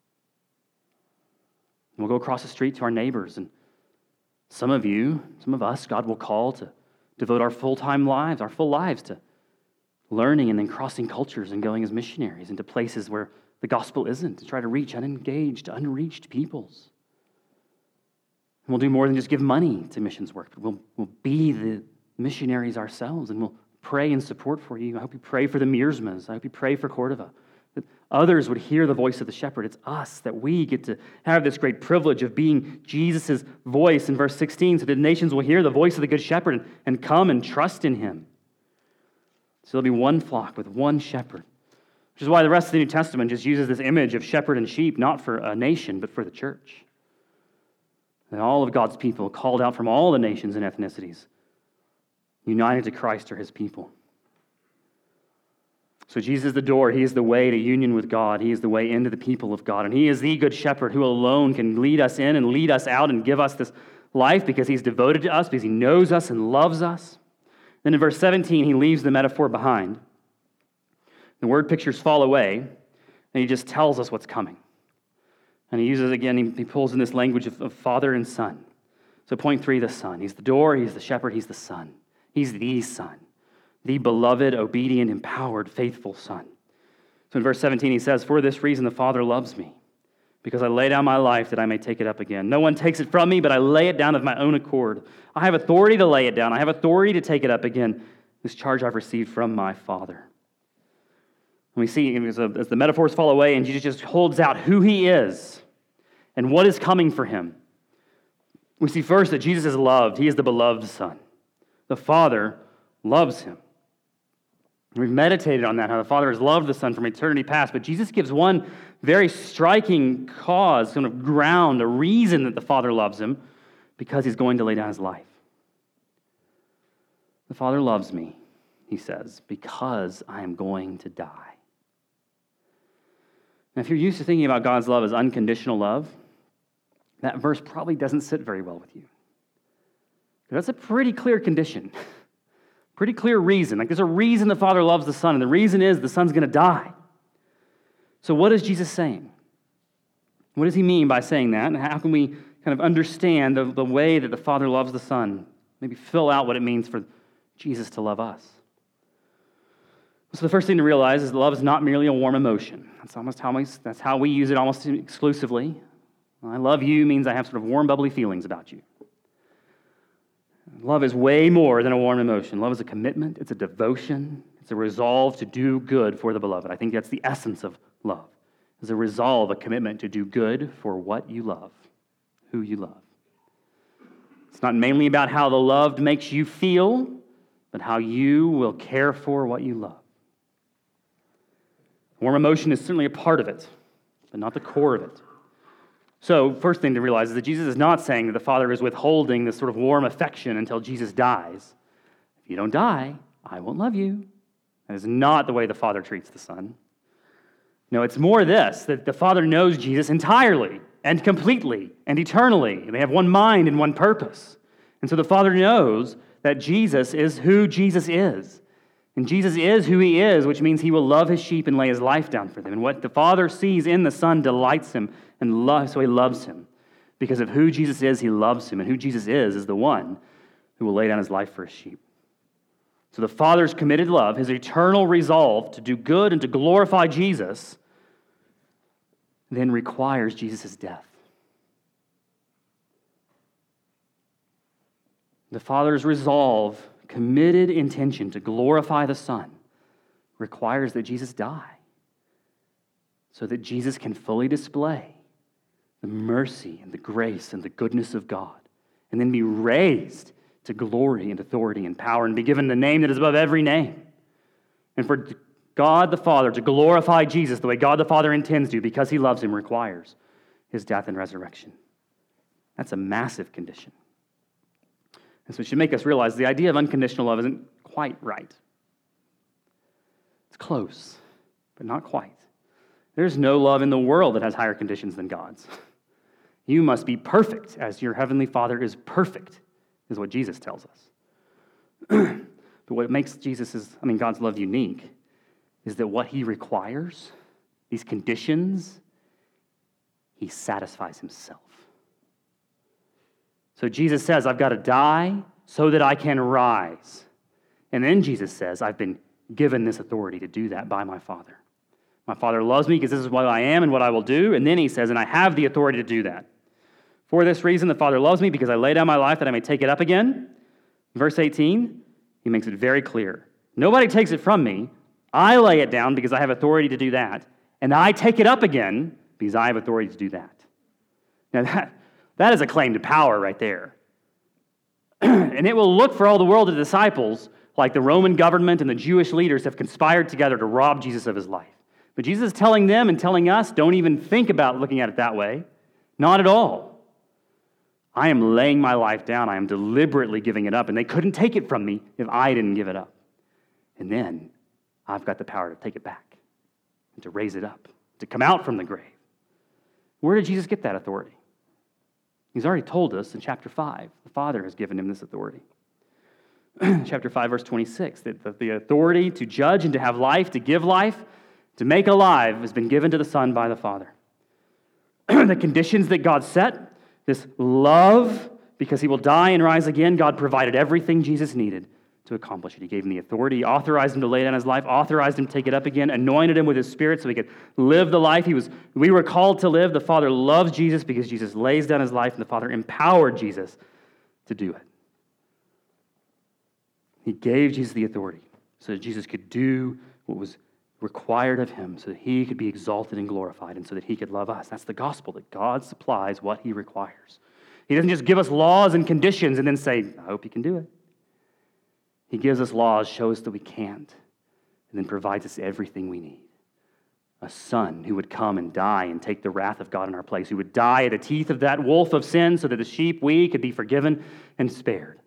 And we'll go across the street to our neighbors, and some of us, God will call to devote our full-time lives, our full lives to learning and then crossing cultures and going as missionaries into places where the gospel isn't, to try to reach unengaged, unreached peoples. And we'll do more than just give money to missions work, but we'll be the missionaries ourselves, and we'll pray and support for you. I hope you pray for the Miersmas. I hope you pray for Cordova, that others would hear the voice of the shepherd. It's us that we get to have this great privilege of being Jesus' voice in verse 16, so that the nations will hear the voice of the good shepherd and come and trust in him. So there'll be one flock with one shepherd, which is why the rest of the New Testament just uses this image of shepherd and sheep, not for a nation, but for the church. And all of God's people, called out from all the nations and ethnicities, united to Christ, are his people. So Jesus is the door. He is the way to union with God. He is the way into the people of God. And he is the good shepherd who alone can lead us in and lead us out and give us this life because he's devoted to us, because he knows us and loves us. Then in verse 17, he leaves the metaphor behind. The word pictures fall away, and he just tells us what's coming. And he uses, again, he pulls in this language of father and son. So point 3, the son. He's the door, he's the shepherd, he's the son. He's the son, the beloved, obedient, empowered, faithful son. So in verse 17 he says, "For this reason the Father loves me, because I lay down my life that I may take it up again. No one takes it from me, but I lay it down of my own accord. I have authority to lay it down. I have authority to take it up again. This charge I've received from my Father." And we see as the metaphors fall away and Jesus just holds out who he is and what is coming for him. We see first that Jesus is loved. He is the beloved son. The Father loves him. We've meditated on that, how the Father has loved the Son from eternity past, but Jesus gives one very striking cause, kind of ground, a reason that the Father loves him, because he's going to lay down his life. The Father loves me, he says, because I am going to die. Now, if you're used to thinking about God's love as unconditional love, that verse probably doesn't sit very well with you. That's a pretty clear condition, pretty clear reason. Like there's a reason the Father loves the Son, and the reason is the Son's going to die. So what is Jesus saying? What does he mean by saying that? And how can we kind of understand the way that the Father loves the Son? Maybe fill out what it means for Jesus to love us. So the first thing to realize is that love is not merely a warm emotion. That's how we use it almost exclusively. I love you means I have sort of warm, bubbly feelings about you. Love is way more than a warm emotion. Love is a commitment, it's a devotion, it's a resolve to do good for the beloved. I think that's the essence of love. It's a resolve, a commitment to do good for what you love, who you love. It's not mainly about how the loved makes you feel, but how you will care for what you love. Warm emotion is certainly a part of it, but not the core of it. So, first thing to realize is that Jesus is not saying that the Father is withholding this sort of warm affection until Jesus dies. If you don't die, I won't love you. That is not the way the Father treats the Son. No, it's more this, that the Father knows Jesus entirely and completely and eternally. They have one mind and one purpose. And so the Father knows that Jesus is who Jesus is. And Jesus is who he is, which means he will love his sheep and lay his life down for them. And what the Father sees in the Son delights him and loves, so he loves him. Because of who Jesus is, he loves him. And who Jesus is the one who will lay down his life for his sheep. So the Father's committed love, his eternal resolve to do good and to glorify Jesus, then requires Jesus' death. The Father's resolve, committed intention to glorify the Son, requires that Jesus die so that Jesus can fully display the mercy and the grace and the goodness of God and then be raised to glory and authority and power and be given the name that is above every name. And for God the Father to glorify Jesus the way God the Father intends to because he loves him requires his death and resurrection. That's a massive condition. And so it should make us realize the idea of unconditional love isn't quite right. It's close, but not quite. There's no love in the world that has higher conditions than God's. You must be perfect as your heavenly Father is perfect, is what Jesus tells us. But what makes God's love unique is that what he requires, these conditions, he satisfies himself. So Jesus says, I've got to die so that I can rise. And then Jesus says, I've been given this authority to do that by my Father. My Father loves me because this is what I am and what I will do. And then he says, and I have the authority to do that. For this reason, the Father loves me because I lay down my life that I may take it up again. Verse 18, he makes it very clear. Nobody takes it from me. I lay it down because I have authority to do that. And I take it up again because I have authority to do that. Now that is a claim to power right there. And it will look for all the world of the disciples like the Roman government and the Jewish leaders have conspired together to rob Jesus of his life. But Jesus is telling them and telling us, don't even think about looking at it that way. Not at all. I am laying my life down. I am deliberately giving it up. And they couldn't take it from me if I didn't give it up. And then I've got the power to take it back and to raise it up, to come out from the grave. Where did Jesus get that authority? He's already told us in chapter 5. The Father has given him this authority. Chapter 5, verse 26, that the authority to judge and to have life, to give life, to make alive has been given to the Son by the Father. The conditions that God set, this love, because he will die and rise again, God provided everything Jesus needed to accomplish it. He gave him the authority, authorized him to lay down his life, authorized him to take it up again, anointed him with his Spirit so he could live the life we were called to live. The Father loves Jesus because Jesus lays down his life, and the Father empowered Jesus to do it. He gave Jesus the authority so that Jesus could do what was required of him, so that he could be exalted and glorified, and so that he could love us. That's the gospel, that God supplies what he requires. He doesn't just give us laws and conditions and then say, I hope you can do it. He gives us laws, shows us that we can't, and then provides us everything we need. A Son who would come and die and take the wrath of God in our place, who would die at the teeth of that wolf of sin so that the sheep, we, could be forgiven and spared.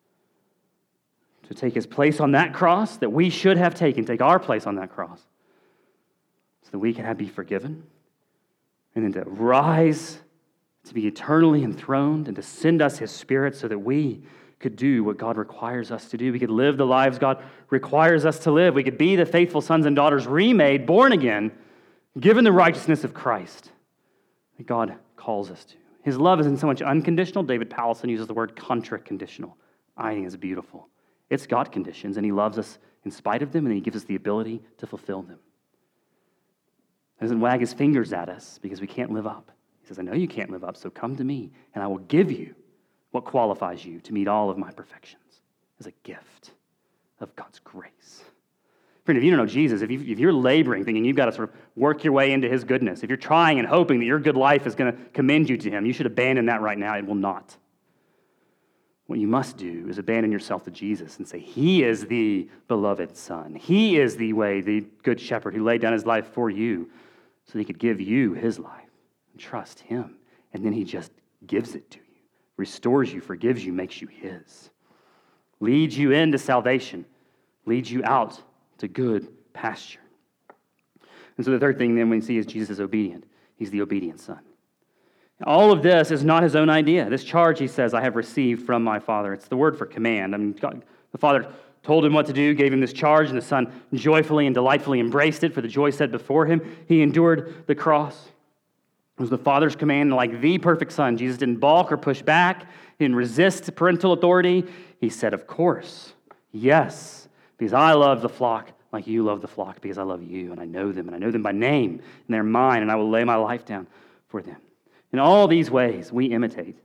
To take his place on that cross that we should have taken, take our place on that cross, so that we can be forgiven, and then to rise, to be eternally enthroned, and to send us his Spirit so that we could do what God requires us to do. We could live the lives God requires us to live. We could be the faithful sons and daughters remade, born again, given the righteousness of Christ that God calls us to. His love isn't so much unconditional. David Powelson uses the word contra-conditional. I think it's beautiful. It's got conditions, and he loves us in spite of them, and he gives us the ability to fulfill them. He doesn't wag his fingers at us because we can't live up. He says, I know you can't live up, so come to me, and I will give you what qualifies you to meet all of my perfections as a gift of God's grace. Friend, if you don't know Jesus, if you're laboring, thinking you've got to sort of work your way into his goodness, if you're trying and hoping that your good life is going to commend you to him, you should abandon that right now. It will not. What you must do is abandon yourself to Jesus and say, he is the beloved Son. He is the way, the good shepherd who laid down his life for you so that he could give you his life. And trust him. And then he just gives it to you, restores you, forgives you, makes you his, leads you into salvation, leads you out to good pasture. And so the third thing then we see is Jesus is obedient. He's the obedient Son. All of this is not his own idea. This charge, he says, I have received from my Father. It's the word for command. The Father told him what to do, gave him this charge, and the Son joyfully and delightfully embraced it for the joy set before him. He endured the cross. It was the Father's command, and like the perfect Son, Jesus didn't balk or push back. He didn't resist parental authority. He said, of course, yes, because I love the flock like you love the flock, because I love you, and I know them by name, and they're mine, and I will lay my life down for them. In all these ways, we imitate.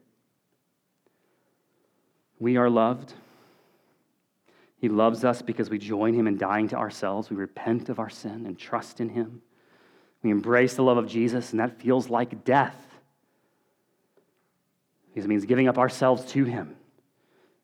We are loved. He loves us because we join him in dying to ourselves. We repent of our sin and trust in him. We embrace the love of Jesus, and that feels like death, because it means giving up ourselves to him.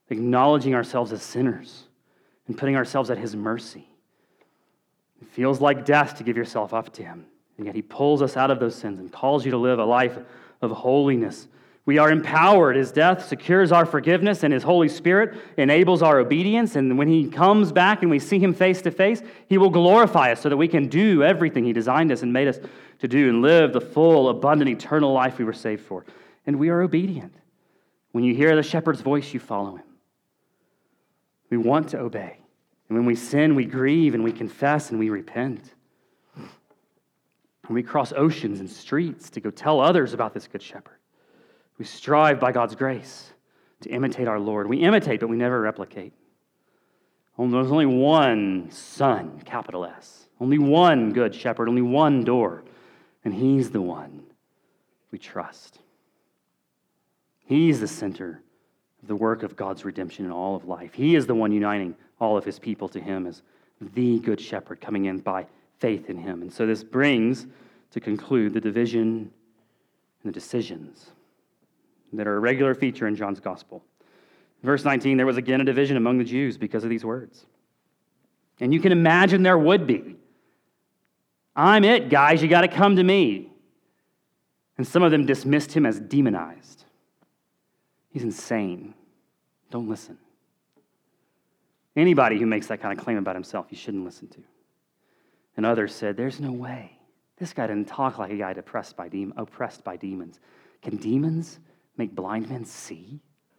acknowledging ourselves as sinners and putting ourselves at his mercy. It feels like death to give yourself up to him, and yet he pulls us out of those sins and calls you to live a life of holiness. We are empowered. His death secures our forgiveness, and his Holy Spirit enables our obedience. And when he comes back and we see him face to face, he will glorify us so that we can do everything he designed us and made us to do and live the full, abundant, eternal life we were saved for. And we are obedient. When you hear the shepherd's voice, you follow him. We want to obey. And when we sin, we grieve and we confess and we repent. And we cross oceans and streets to go tell others about this good shepherd. We strive by God's grace to imitate our Lord. We imitate, but we never replicate. There's only one Son, capital S. Only one good shepherd, only one door. And he's the one we trust. He's the center of the work of God's redemption in all of life. He is the one uniting all of his people to him as the good shepherd coming in by faith in him. And so this brings to conclude the division and the decisions that are a regular feature in John's gospel. Verse 19, there was again a division among the Jews because of these words. And you can imagine there would be. I'm it, guys. You got to come to me. And some of them dismissed him as demonized. He's insane. Don't listen. Anybody who makes that kind of claim about himself, you shouldn't listen to. And others said, there's no way. This guy didn't talk like a guy oppressed by demons. Can demons make blind men see?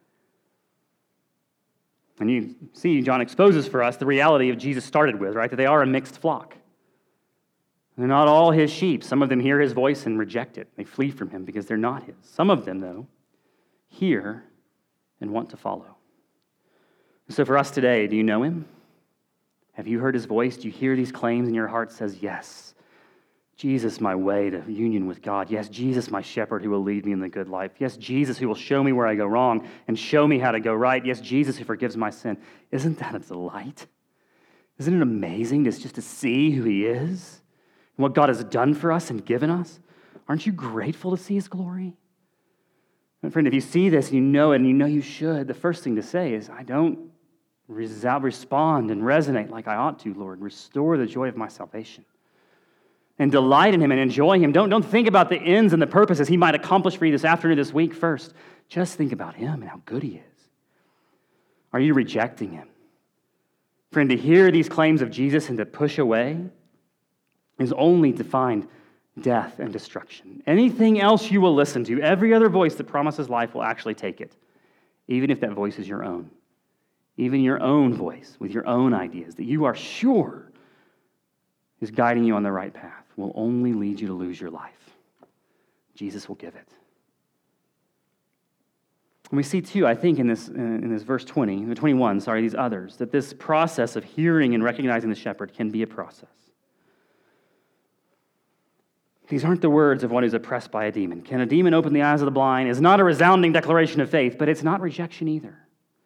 And you see, John exposes for us the reality of Jesus started with, right? That they are a mixed flock. They're not all his sheep. Some of them hear his voice and reject it. They flee from him because they're not his. Some of them, though, hear and want to follow. So for us today, do you know him? Have you heard his voice? Do you hear these claims and your heart says, yes, Jesus, my way to union with God. Yes, Jesus, my shepherd who will lead me in the good life. Yes, Jesus who will show me where I go wrong and show me how to go right. Yes, Jesus who forgives my sin. Isn't that a delight? Isn't it amazing just to see who he is and what God has done for us and given us? Aren't you grateful to see his glory? And friend, if you see this and you know it and you know you should, the first thing to say is, I don't respond and resonate like I ought to, Lord. Restore the joy of my salvation. And delight in him and enjoy him. Don't think about the ends and the purposes he might accomplish for you this afternoon, this week first. Just think about him and how good he is. Are you rejecting him? Friend, to hear these claims of Jesus and to push away is only to find death and destruction. Anything else you will listen to, every other voice that promises life will actually take it, even if that voice is your own. Even your own voice with your own ideas that you are sure is guiding you on the right path will only lead you to lose your life. Jesus will give it. And we see too, I think, in this verse 21, these others, that this process of hearing and recognizing the shepherd can be a process. These aren't the words of one who's oppressed by a demon. Can a demon open the eyes of the blind? Is not a resounding declaration of faith, but it's not rejection either.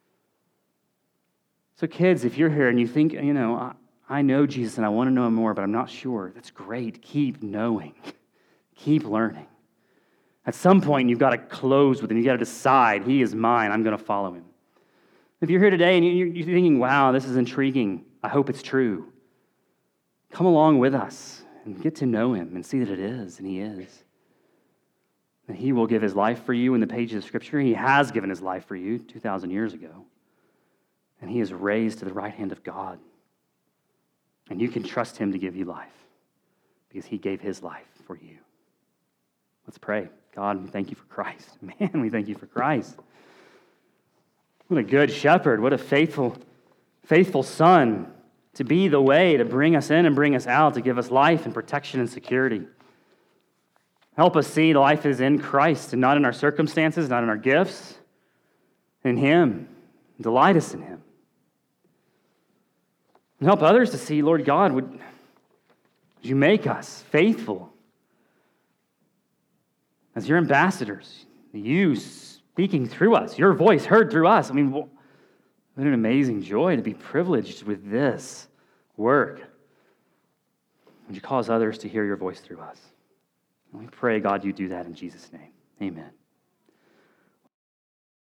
So kids, if you're here and you think, I know Jesus and I want to know him more, but I'm not sure. That's great. Keep knowing. Keep learning. At some point, you've got to close with him. You've got to decide, he is mine. I'm going to follow him. If you're here today and you're thinking, wow, this is intriguing. I hope it's true. Come along with us and get to know him and see that it is, and he is. And he will give his life for you in the pages of Scripture. He has given his life for you 2,000 years ago. And he is raised to the right hand of God. And you can trust him to give you life because he gave his life for you. Let's pray. God, we thank you for Christ. Man, we thank you for Christ. What a good shepherd. What a faithful son to be the way to bring us in and bring us out, to give us life and protection and security. Help us see life is in Christ and not in our circumstances, not in our gifts, in him. Delight us in him. And help others to see, Lord God, would you make us faithful as your ambassadors, you speaking through us, your voice heard through us. What an amazing joy to be privileged with this work. Would you cause others to hear your voice through us? And we pray, God, you do that in Jesus' name. Amen.